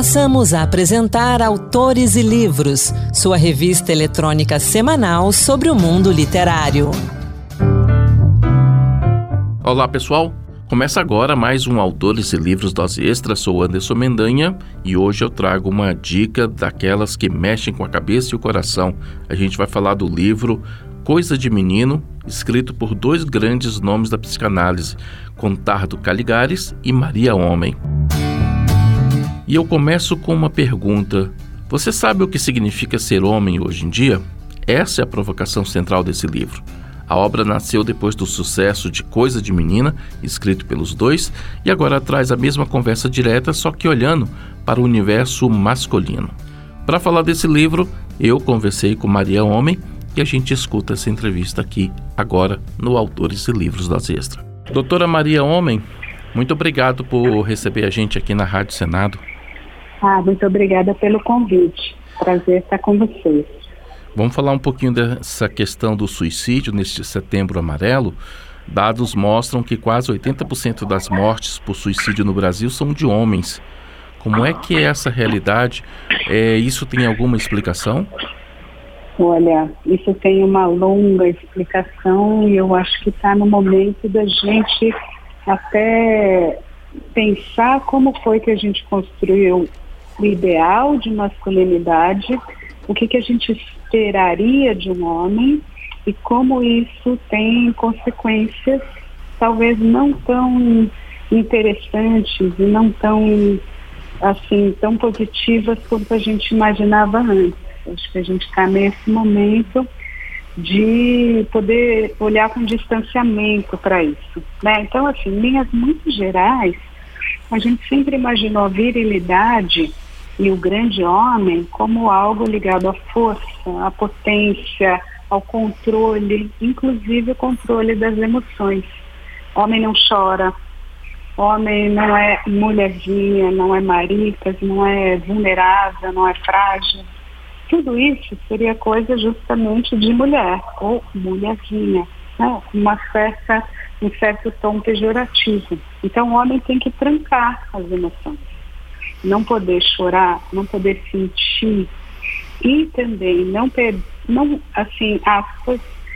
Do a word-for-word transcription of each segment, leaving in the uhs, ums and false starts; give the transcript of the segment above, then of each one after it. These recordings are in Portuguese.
Passamos a apresentar Autores e Livros, sua revista eletrônica semanal sobre o mundo literário. Olá, pessoal! Começa agora mais um Autores e Livros Dose Extra. Sou Anderson Mendanha e hoje eu trago uma dica daquelas que mexem com a cabeça e o coração. A gente vai falar do livro Coisa de Menino, escrito por dois grandes nomes da psicanálise, Contardo Caligares e Maria Homem. E eu começo com uma pergunta. Você sabe o que significa ser homem hoje em dia? Essa é a provocação central desse livro. A obra nasceu depois do sucesso de Coisa de Menina, escrito pelos dois, e agora traz a mesma conversa direta, só que olhando para o universo masculino. Para falar desse livro, eu conversei com Maria Homem e a gente escuta essa entrevista aqui, agora, no Autores e Livros Dose Extra. Doutora Maria Homem, muito obrigado por receber a gente aqui na Rádio Senado. Ah, muito obrigada pelo convite. Prazer estar com vocês. Vamos falar um pouquinho dessa questão do suicídio neste Setembro Amarelo. Dados mostram que quase oitenta por cento das mortes por suicídio no Brasil são de homens. Como é que é essa realidade? É, isso tem alguma explicação? Olha, isso tem uma longa explicação e eu acho que está no momento da gente até pensar como foi que a gente construiu o ideal de masculinidade, o que, que a gente esperaria de um homem e como isso tem consequências talvez não tão interessantes e não tão, assim, tão positivas quanto a gente imaginava antes. Acho que a gente está nesse momento de poder olhar com distanciamento para isso, né? Então, assim, em linhas muito gerais, a gente sempre imaginou a virilidade e o grande homem como algo ligado à força, à potência, ao controle, inclusive o controle das emoções. Homem não chora, homem não é mulherzinha, não é maricas, não é vulnerável, não é frágil. Tudo isso seria coisa justamente de mulher, ou mulherzinha, né? Uma certa, um certo tom pejorativo. Então o homem tem que trancar as emoções. Não poder chorar, não poder sentir e também não, per, não assim, aspas,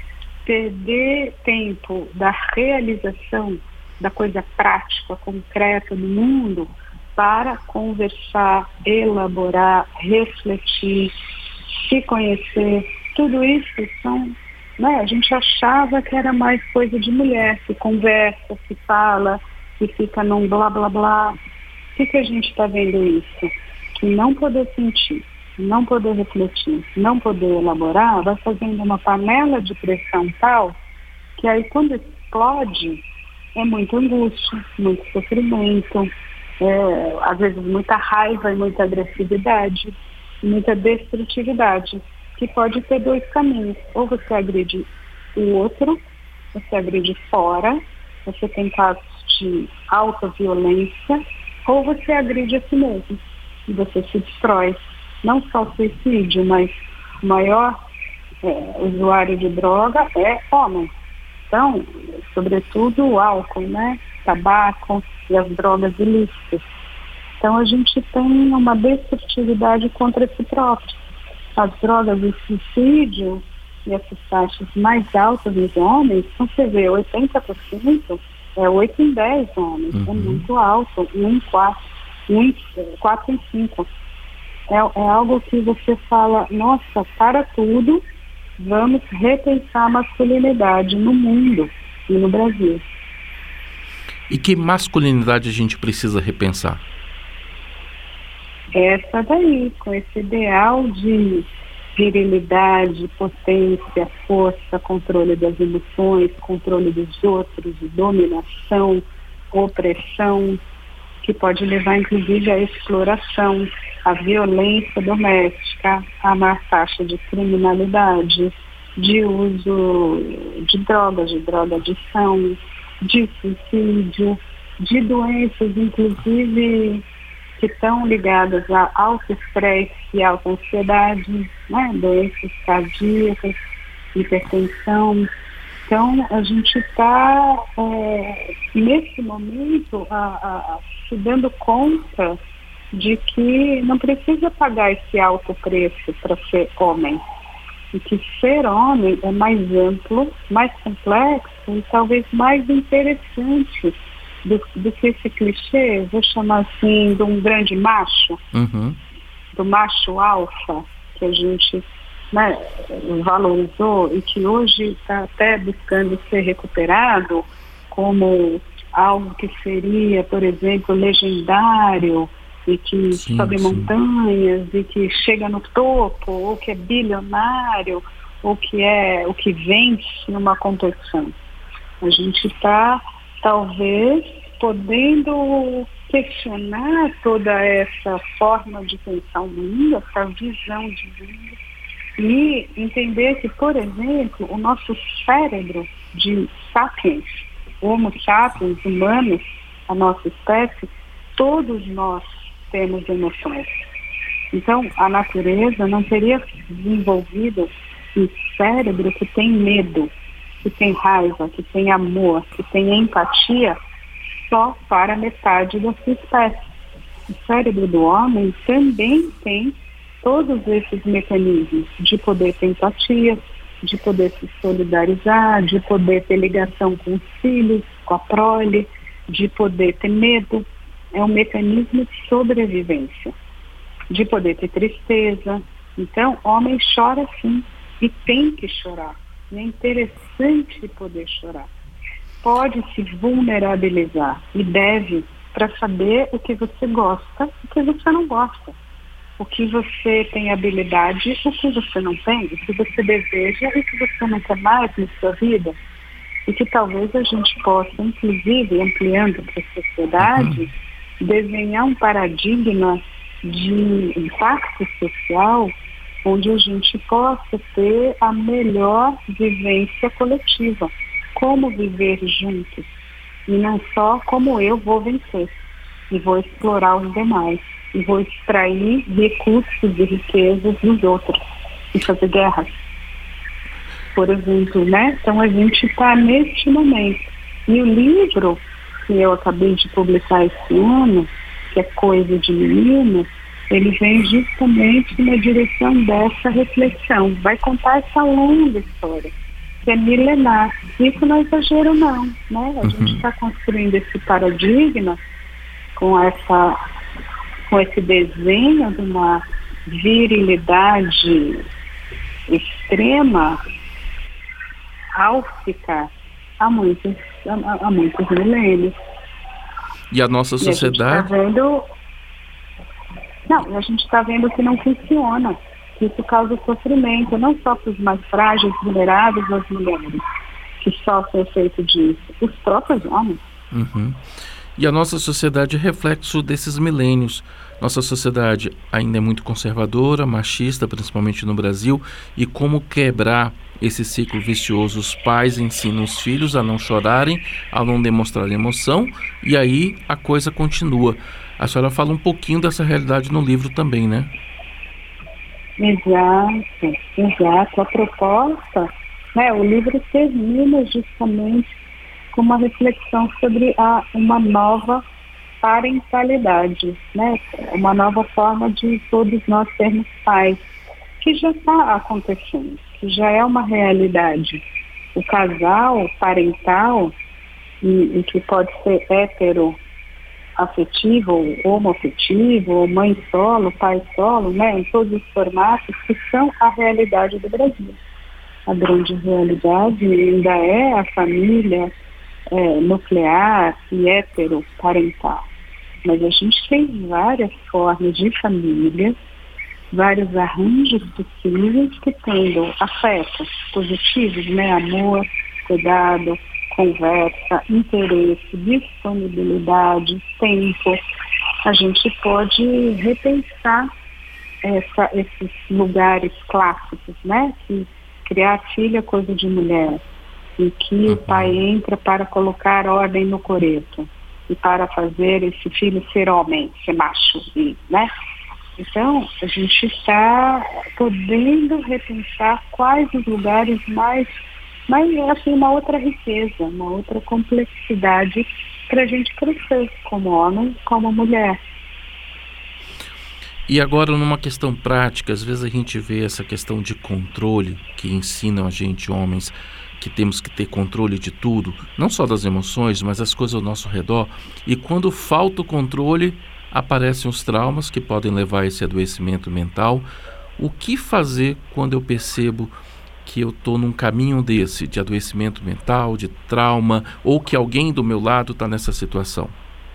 perder tempo da realização da coisa prática, concreta do mundo para conversar, elaborar, refletir, se conhecer. Tudo isso são, né, a gente achava que era mais coisa de mulher, que conversa, que fala, que fica num blá blá blá. O que, que a gente está vendo isso? Que não poder sentir, não poder refletir, não poder elaborar, vai fazendo uma panela de pressão tal que aí quando explode é muita angústia, muito sofrimento, é, às vezes muita raiva e muita agressividade, muita destrutividade, que pode ter dois caminhos. Ou você agride o outro, você agride fora, você tem casos de alta violência, ou você agride a si mesmo e você se destrói. Não só o suicídio, mas o maior é, usuário de droga é homem. Então, sobretudo o álcool, né? Tabaco e as drogas ilícitas. Então a gente tem uma destrutividade contra si próprio. As drogas e o suicídio e essas taxas mais altas dos homens, então você vê oitenta por cento é oito em dez homens, uhum. É muito alto, um em quatro, um em quatro em cinco. É, é algo que você fala, nossa, para tudo, vamos repensar a masculinidade no mundo e no Brasil. E que masculinidade a gente precisa repensar? Essa daí, com esse ideal de virilidade, potência, força, controle das emoções, controle dos outros, dominação, opressão, que pode levar inclusive à exploração, à violência doméstica, a uma taxa de criminalidade, de uso de drogas, de drogadição, de suicídio, de doenças inclusive que estão ligadas a alto estresse e alta ansiedade, né? Doenças cardíacas, hipertensão. Então, a gente está, é, nesse momento, a, a, se dando conta de que não precisa pagar esse alto preço para ser homem. E que ser homem é mais amplo, mais complexo e talvez mais interessante do, do que esse clichê, vou chamar assim, de um grande macho, Uhum. do macho alfa, que a gente, né, valorizou e que hoje está até buscando ser recuperado como algo que seria, por exemplo, legendário e que Sim, sobe sim. montanhas e que chega no topo, ou que é bilionário, ou que é o que vence numa competição. A gente está, talvez, podendo questionar toda essa forma de pensar o mundo, essa visão de mundo, e entender que, por exemplo, o nosso cérebro de sapiens, Homo sapiens, humanos, a nossa espécie, todos nós temos emoções. Então, a natureza não teria desenvolvido um cérebro que tem medo, que tem raiva, que tem amor, que tem empatia só para metade da sua espécie. O cérebro do homem também tem todos esses mecanismos de poder ter empatia, de poder se solidarizar, de poder ter ligação com os filhos, com a prole, de poder ter medo. É um mecanismo de sobrevivência, de poder ter tristeza. Então, homem chora sim, e tem que chorar. E é interessante poder chorar. Pode se vulnerabilizar e deve, para saber o que você gosta e o que você não gosta. O que você tem habilidade, o que você não tem, o que você deseja e o que você não quer mais na sua vida. E que talvez a gente possa, inclusive, ampliando para a sociedade, uhum. desenhar um paradigma de impacto social onde a gente possa ter a melhor vivência coletiva. Como viver juntos. E não só como eu vou vencer. E vou explorar os demais. E vou extrair recursos e riquezas dos outros. E fazer guerras. Por exemplo, né? Então a gente está neste momento. E o livro que eu acabei de publicar esse ano, que é Coisa de Menino, ele vem justamente na direção dessa reflexão. Vai contar essa longa história, que é milenar. Isso não é exagero não, né? A uhum. gente está construindo esse paradigma com, essa, com esse desenho de uma virilidade extrema, álfica, há muitos, há, há muitos milênios. E a nossa sociedade... E a gente tá vendo... Não, a gente está vendo que não funciona. Que isso causa sofrimento, não só para os mais frágeis, vulneráveis, as mulheres, que sofrem efeito disso, os próprios homens. Uhum. E a nossa sociedade é reflexo desses milênios. Nossa sociedade ainda é muito conservadora, machista, principalmente no Brasil, e como quebrar esse ciclo vicioso? Os pais ensinam os filhos a não chorarem, a não demonstrar emoção, e aí a coisa continua. A senhora fala um pouquinho dessa realidade no livro também, né? Exato, exato. A proposta, né, o livro termina justamente com uma reflexão sobre a, uma nova parentalidade, né? Uma nova forma de todos nós sermos pais, que já está acontecendo, que já é uma realidade. O casal parental, e, e que pode ser hétero, afetivo, ou homoafetivo, ou mãe solo, pai solo, né, em todos os formatos, que são a realidade do Brasil. A grande realidade ainda é a família é, nuclear e heteroparental. Mas a gente tem várias formas de família, vários arranjos possíveis que tenham afetos positivos, né, amor, cuidado, conversa, interesse, disponibilidade, tempo. A gente pode repensar essa, esses lugares clássicos, né? Que criar filho é coisa de mulher, em que uhum. o pai entra para colocar ordem no coreto e para fazer esse filho ser homem, ser macho, né? Então, a gente está podendo repensar quais os lugares mais Mas é assim, uma outra riqueza, uma outra complexidade para a gente crescer como homem, como mulher. E agora, numa questão prática, às vezes a gente vê essa questão de controle que ensinam a gente, homens, que temos que ter controle de tudo, não só das emoções, mas das coisas ao nosso redor. E quando falta o controle, aparecem os traumas que podem levar a esse adoecimento mental. O que fazer quando eu percebo que eu estou num caminho desse, de adoecimento mental, de trauma, ou que alguém do meu lado está nessa situação?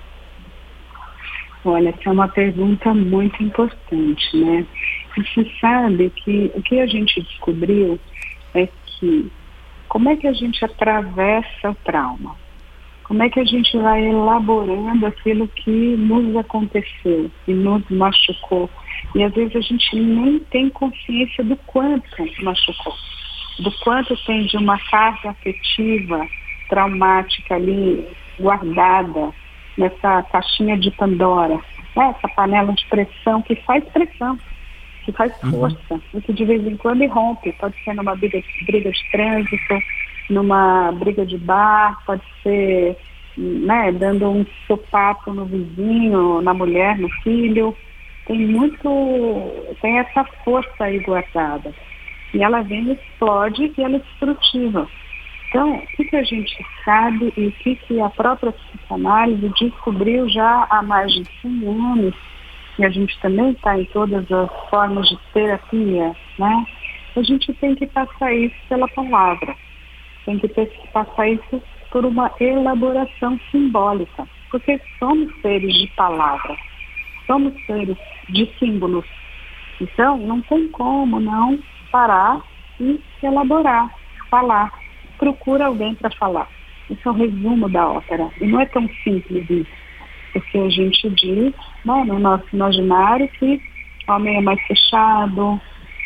Olha, essa é uma pergunta muito importante, né? Você sabe que o que a gente descobriu é que como é que a gente atravessa o trauma? Como é que a gente vai elaborando aquilo que nos aconteceu e nos machucou? E às vezes a gente nem tem consciência do quanto machucou, do quanto tem de uma carga afetiva, traumática ali, guardada nessa caixinha de Pandora, né? Essa panela de pressão que faz pressão, que faz força, uhum. E que de vez em quando rompe. Pode ser numa briga, briga de trânsito, numa briga de bar, pode ser, né, dando um sopapo no vizinho, na mulher, no filho. Tem muito, tem essa força aí guardada. E ela vem e explode e ela é destrutiva. Então, o que, que a gente sabe e o que, que a própria psicanálise descobriu já há mais de cem anos, e a gente também está em todas as formas de terapia, né? A gente tem que passar isso pela palavra, tem que ter, passar isso por uma elaboração simbólica, porque somos seres de palavra, somos seres de símbolos. Então, não tem como não parar e elaborar, falar. Procura alguém para falar. Isso é o resumo da ópera. E não é tão simples isso. Porque a gente diz, né, no nosso imaginário, que o homem é mais fechado,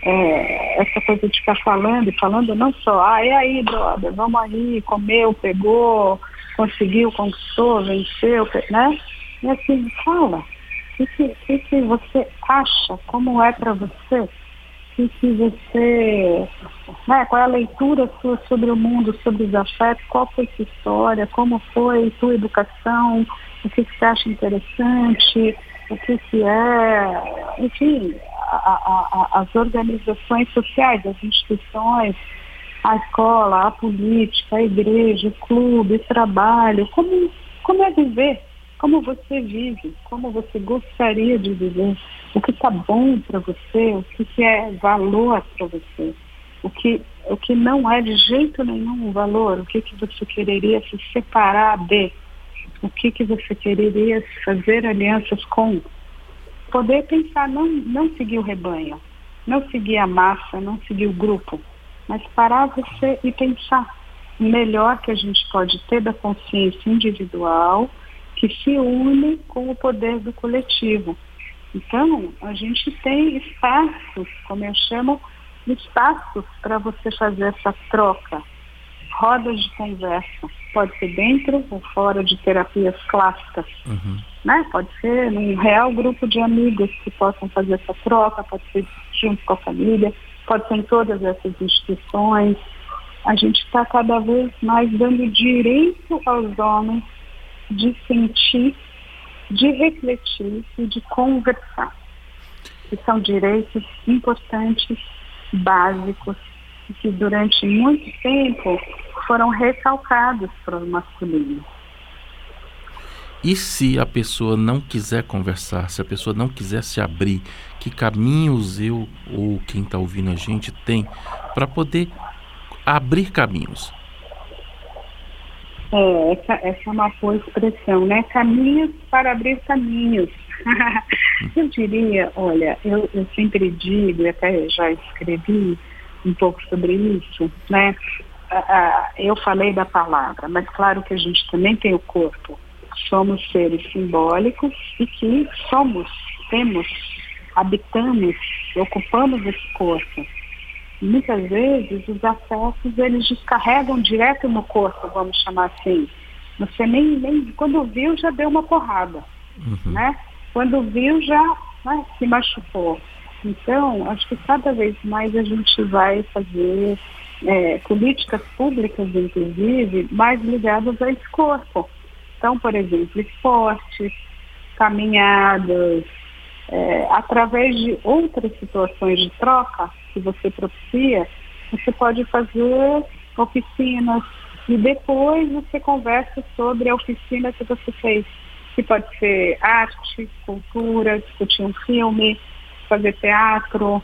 é, essa coisa de ficar falando e falando não só, ah, e aí, brother, vamos aí, comeu, pegou, conseguiu, conquistou, venceu, né? E assim, fala. O que, que, que você acha? Como é para você? Que, que você, né, qual é a leitura sua sobre o mundo, sobre os afetos, qual foi sua história, como foi sua educação, o que, que você acha interessante, o que, que é, enfim, a, a, a, as organizações sociais, as instituições, a escola, a política, a igreja, o clube, o trabalho, como, como é viver, como você vive, como você gostaria de viver. O que está bom para você, o que, que é valor para você, o que, o que não é de jeito nenhum valor, o que, que você quereria se separar de, o que, que você quereria fazer alianças com. Poder pensar, não, não seguir o rebanho, não seguir a massa, não seguir o grupo, mas parar você e pensar o melhor que a gente pode ter da consciência individual que se une com o poder do coletivo. Então, a gente tem espaços, como eu chamo, espaços para você fazer essa troca, rodas de conversa. Pode ser dentro ou fora de terapias clássicas, uhum. né? Pode ser num real grupo de amigos que possam fazer essa troca, pode ser junto com a família, pode ser em todas essas instituições. A gente está cada vez mais dando direito aos homens de sentir, de refletir e de conversar. Que são direitos importantes, básicos, e que durante muito tempo foram recalcados para o masculino. E se a pessoa não quiser conversar, se a pessoa não quiser se abrir, que caminhos eu ou quem está ouvindo a gente tem para poder abrir caminhos? É, essa, essa é uma boa expressão, né? Caminhos para abrir caminhos. Eu diria, olha, eu, eu sempre digo, e até já escrevi um pouco sobre isso, né? Ah, ah, eu falei da palavra, mas claro que a gente também tem o corpo. Somos seres simbólicos e que somos, temos, habitamos, ocupamos esse corpo. Muitas vezes os afetos eles descarregam direto no corpo, vamos chamar assim. Você nem, nem quando viu já deu uma porrada, uhum. né? Quando viu já, né, se machucou. Então, acho que cada vez mais a gente vai fazer é, políticas públicas, inclusive, mais ligadas a esse corpo. Então, por exemplo, esportes, caminhadas, é, através de outras situações de troca que você propicia, você pode fazer oficinas e depois você conversa sobre a oficina que você fez, que pode ser arte, cultura, discutir um filme, fazer teatro,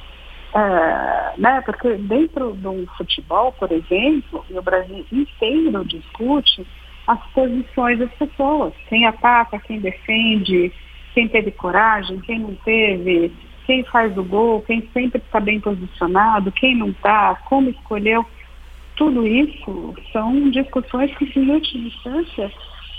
é, né? Porque dentro de um futebol, por exemplo, e o Brasil inteiro discute as posições das pessoas, quem ataca, quem defende, quem teve coragem, quem não teve, quem faz o gol, quem sempre está bem posicionado, quem não está, como escolheu. Tudo isso são discussões que, em última instância,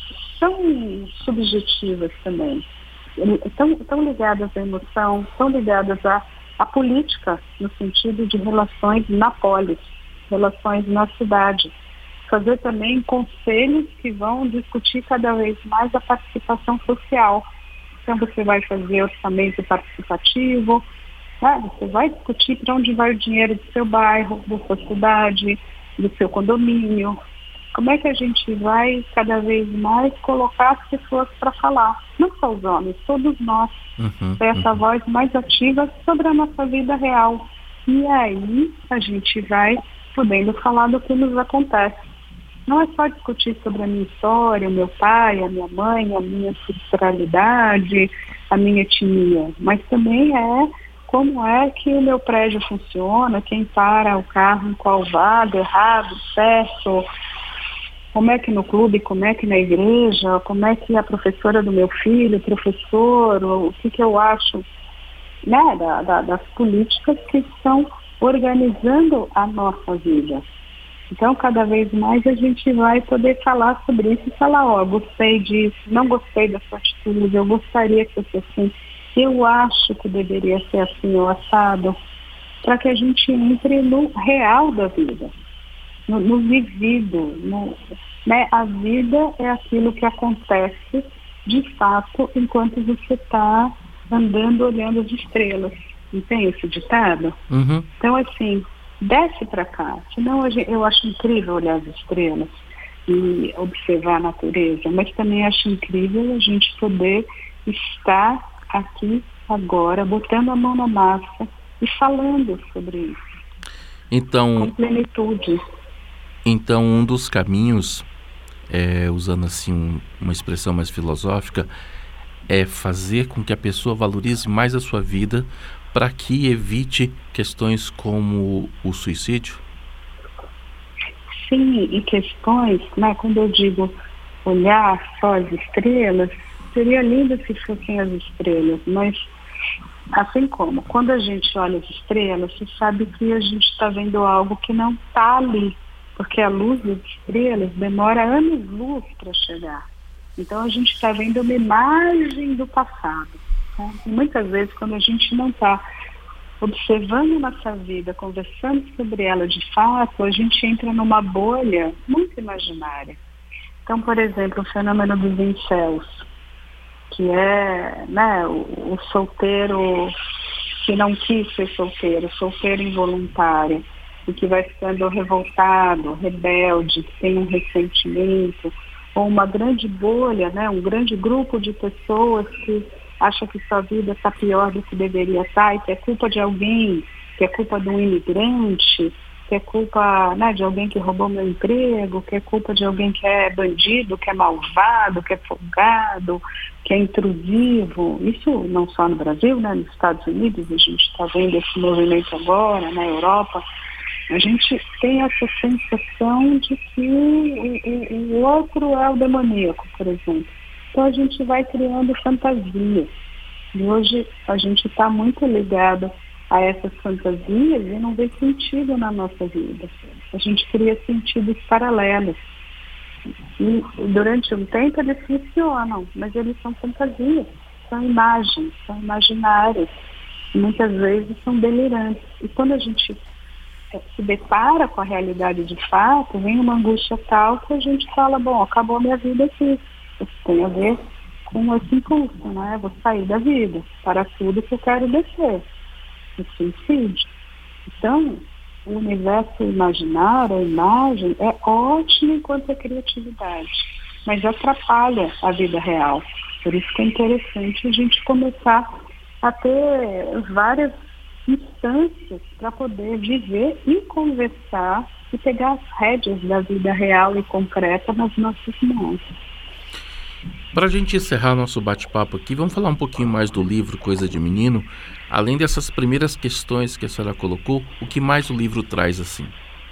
são subjetivas também. Estão, estão ligadas à emoção, estão ligadas à, à política, no sentido de relações na polis, relações na cidade. Fazer também conselhos que vão discutir cada vez mais a participação social. Então você vai fazer orçamento participativo, né? Você vai discutir para onde vai o dinheiro do seu bairro, da sua cidade, do seu condomínio. Como é que a gente vai cada vez mais colocar as pessoas para falar? Não só os homens, todos nós. Uhum, ter essa uhum. voz mais ativa sobre a nossa vida real. E aí a gente vai podendo falar do que nos acontece. Não é só discutir sobre a minha história, o meu pai, a minha mãe, a minha sexualidade, a minha etnia, mas também é como é que o meu prédio funciona, quem para o carro em qual vaga, errado, certo, como é que no clube, como é que na igreja, como é que a professora do meu filho, o professor, o que, que eu acho, né, da, da, das políticas que estão organizando a nossa vida. Então, cada vez mais a gente vai poder falar sobre isso e falar, ó, gostei disso, não gostei da sua atitude, eu gostaria que fosse assim, eu acho que deveria ser assim ou assado, para que a gente entre no real da vida, no, no vivido. No, né? A vida é aquilo que acontece de fato enquanto você está andando olhando as estrelas. Não tem esse ditado? Uhum. Então, assim, desce para cá. Senão eu acho incrível olhar as estrelas e observar a natureza, mas também acho incrível a gente poder estar aqui agora, botando a mão na massa e falando sobre isso. Então, com plenitude. Então, um dos caminhos, é, usando assim um, uma expressão mais filosófica, é fazer com que a pessoa valorize mais a sua vida para que evite questões como o suicídio? Sim, e questões, né, quando eu digo olhar só as estrelas, seria lindo se fossem as estrelas, mas assim como, quando a gente olha as estrelas, você sabe que a gente está vendo algo que não está ali, porque a luz das estrelas demora anos-luz para chegar. Então a gente está vendo uma imagem do passado. Né? E muitas vezes, quando a gente não está observando nossa vida, conversando sobre ela de fato, a gente entra numa bolha muito imaginária. Então, por exemplo, o fenômeno dos incels, que é, né, o, o solteiro que não quis ser solteiro, solteiro involuntário, e que vai ficando revoltado, rebelde, que tem um ressentimento, ou uma grande bolha, né, um grande grupo de pessoas que acha que sua vida está pior do que deveria estar, e que é culpa de alguém, que é culpa de um imigrante, que é culpa, né, de alguém que roubou meu emprego, que é culpa de alguém que é bandido, que é malvado, que é folgado, que é intrusivo. Isso não só no Brasil, né, nos Estados Unidos, a gente está vendo esse movimento agora, na Europa. A gente tem essa sensação de que o, o, o outro é o demoníaco, por exemplo. Então a gente vai criando fantasias. E hoje a gente está muito ligado a essas fantasias e não vê sentido na nossa vida. A gente cria sentidos paralelos. E durante um tempo eles funcionam, mas eles são fantasias, são imagens, são imaginários. E muitas vezes são delirantes. E quando a gente se depara com a realidade de fato, vem uma angústia tal que a gente fala, bom, acabou a minha vida aqui. Isso tem a ver com esse impulso, né? Vou sair da vida, para tudo que eu quero descer. O suicídio. Então, o universo imaginário, a imagem, é ótimo enquanto é criatividade, mas atrapalha a vida real. Por isso que é interessante a gente começar a ter várias instâncias para poder viver e conversar e pegar as rédeas da vida real e concreta nas nossas mãos. Para a gente encerrar nosso bate-papo aqui, vamos falar um pouquinho mais do livro Coisa de Menino. Além dessas primeiras questões que a senhora colocou, o que mais o livro traz assim?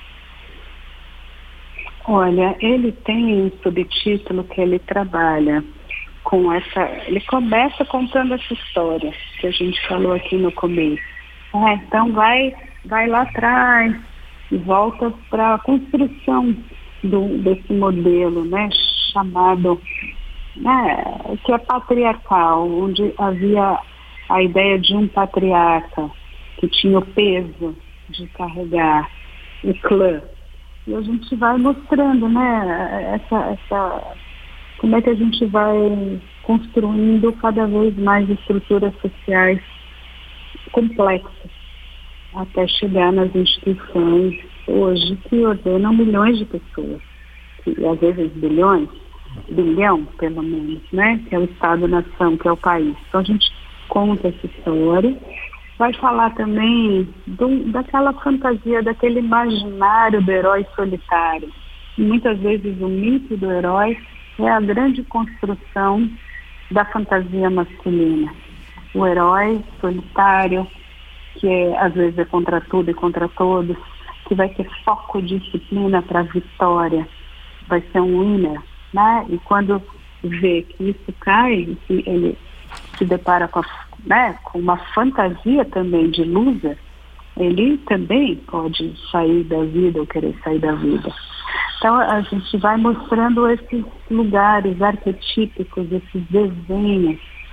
Olha, ele tem um subtítulo que ele trabalha com essa... Ele começa contando essa história que a gente falou aqui no começo. Ah, então vai, vai lá atrás e volta para a construção do, desse modelo, né, chamado... Né, que é patriarcal, onde havia a ideia de um patriarca que tinha o peso de carregar o clã. E a gente vai mostrando, né, essa, essa, como é que a gente vai construindo cada vez mais estruturas sociais complexas, até chegar nas instituições hoje que ordenam milhões de pessoas, e às vezes bilhões, bilhão pelo menos, né, que é o Estado-nação, que é o país. Então a gente conta essa história. Vai falar também do, daquela fantasia, daquele imaginário do herói solitário. E muitas vezes o mito do herói é a grande construção da fantasia masculina. O herói solitário, que é, às vezes é contra tudo e contra todos, que vai ter foco, disciplina para a vitória, vai ser um winner, né? E quando vê que isso cai, que ele se depara com, a, né, com uma fantasia também de loser, ele também pode sair da vida ou querer sair da vida. Então a gente vai mostrando esses lugares arquetípicos, esses desenhos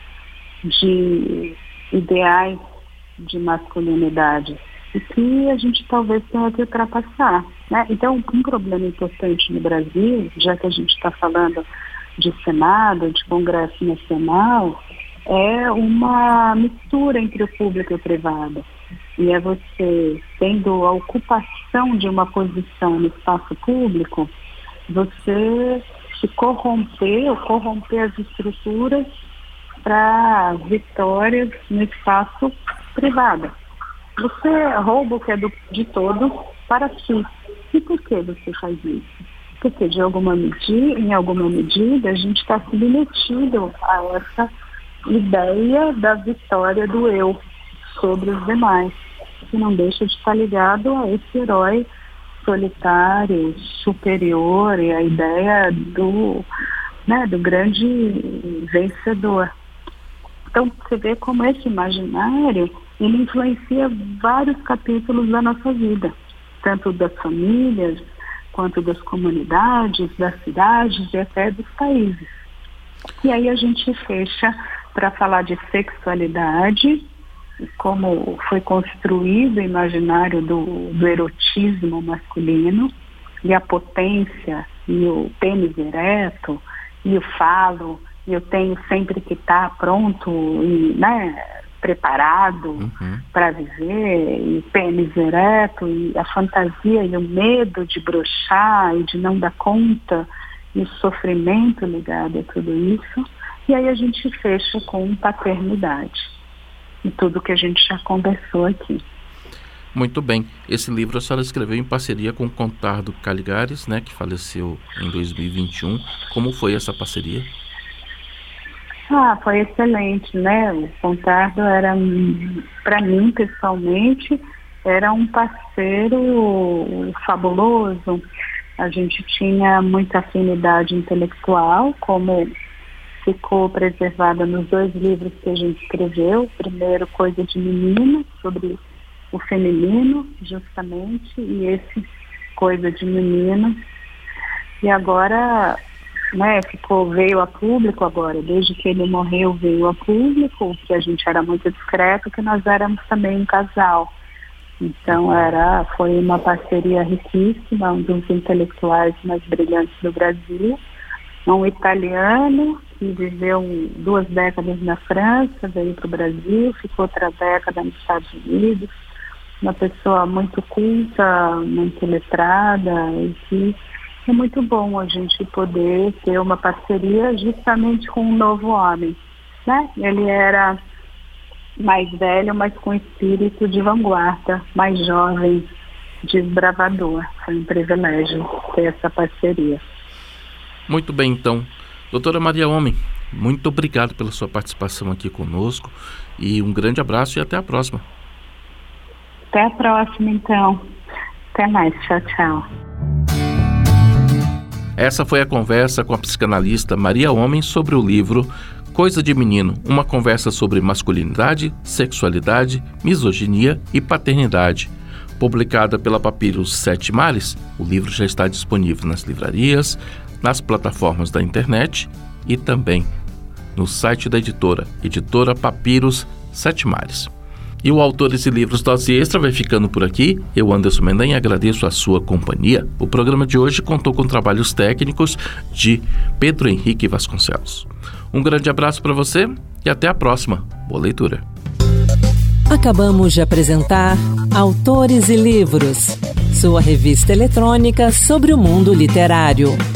de ideais de masculinidade e que a gente talvez tenha que ultrapassar, né? Então um problema importante no Brasil, já que a gente está falando de Senado, de Congresso Nacional, é uma mistura entre o público e o privado. E é você, tendo a ocupação de uma posição no espaço público, você se corromper ou corromper as estruturas para vitórias no espaço privado. Você rouba o que é do, de todos para si. E por que você faz isso? Porque de alguma medida, em alguma medida, a gente está submetido a essa ideia da vitória do eu sobre os demais, que não deixa de estar ligado a esse herói solitário, superior, e a ideia do, né, do grande vencedor. Então você vê como esse imaginário ele influencia vários capítulos da nossa vida, tanto das famílias, quanto das comunidades, das cidades e até dos países. E aí a gente fecha para falar de sexualidade, como foi construído o imaginário do, do erotismo masculino, e a potência, e o pênis ereto, e o falo, e eu tenho sempre que estar pronto e, né, preparado uhum. para viver, e pênis ereto, e a fantasia e o medo de broxar e de não dar conta, e o sofrimento ligado a tudo isso. E aí a gente fecha com paternidade e tudo que a gente já conversou aqui. Muito bem. Esse livro a senhora escreveu em parceria com o Contardo Caligares, né, que faleceu em dois mil e vinte e um. Como foi essa parceria? Ah, foi excelente, né? O Contardo era, para mim pessoalmente, era um parceiro fabuloso. A gente tinha muita afinidade intelectual, como ficou preservada nos dois livros que a gente escreveu. Primeiro, Coisa de Menino, sobre o feminino, justamente, e esse Coisa de Menino. E agora, né, ficou, veio a público agora, desde que ele morreu veio a público, que a gente era muito discreto, que nós éramos também um casal. Então era, foi uma parceria riquíssima, um dos intelectuais mais brilhantes do Brasil, um italiano que viveu duas décadas na França, veio para o Brasil, ficou outra década nos Estados Unidos, uma pessoa muito culta, muito letrada, e que é muito bom a gente poder ter uma parceria justamente com um novo homem, né? Ele era mais velho, mas com espírito de vanguarda, mais jovem, desbravador. Foi um privilégio ter essa parceria. Muito bem, então. Doutora Maria Homem, muito obrigado pela sua participação aqui conosco e um grande abraço e até a próxima. Até a próxima, então. Até mais. Tchau, tchau. Essa foi a conversa com a psicanalista Maria Homem sobre o livro Coisa de Menino, uma conversa sobre masculinidade, sexualidade, misoginia e paternidade. Publicada pela Papyrus Sete Mares, o livro já está disponível nas livrarias, nas plataformas da internet e também no site da editora, editora Papyrus Sete Mares. E o Autores e Livros Dose Extra vai ficando por aqui. Eu, Anderson Mendanha, agradeço a sua companhia. O programa de hoje contou com trabalhos técnicos de Pedro Henrique Vasconcelos. Um grande abraço para você e até a próxima. Boa leitura. Acabamos de apresentar Autores e Livros, sua revista eletrônica sobre o mundo literário.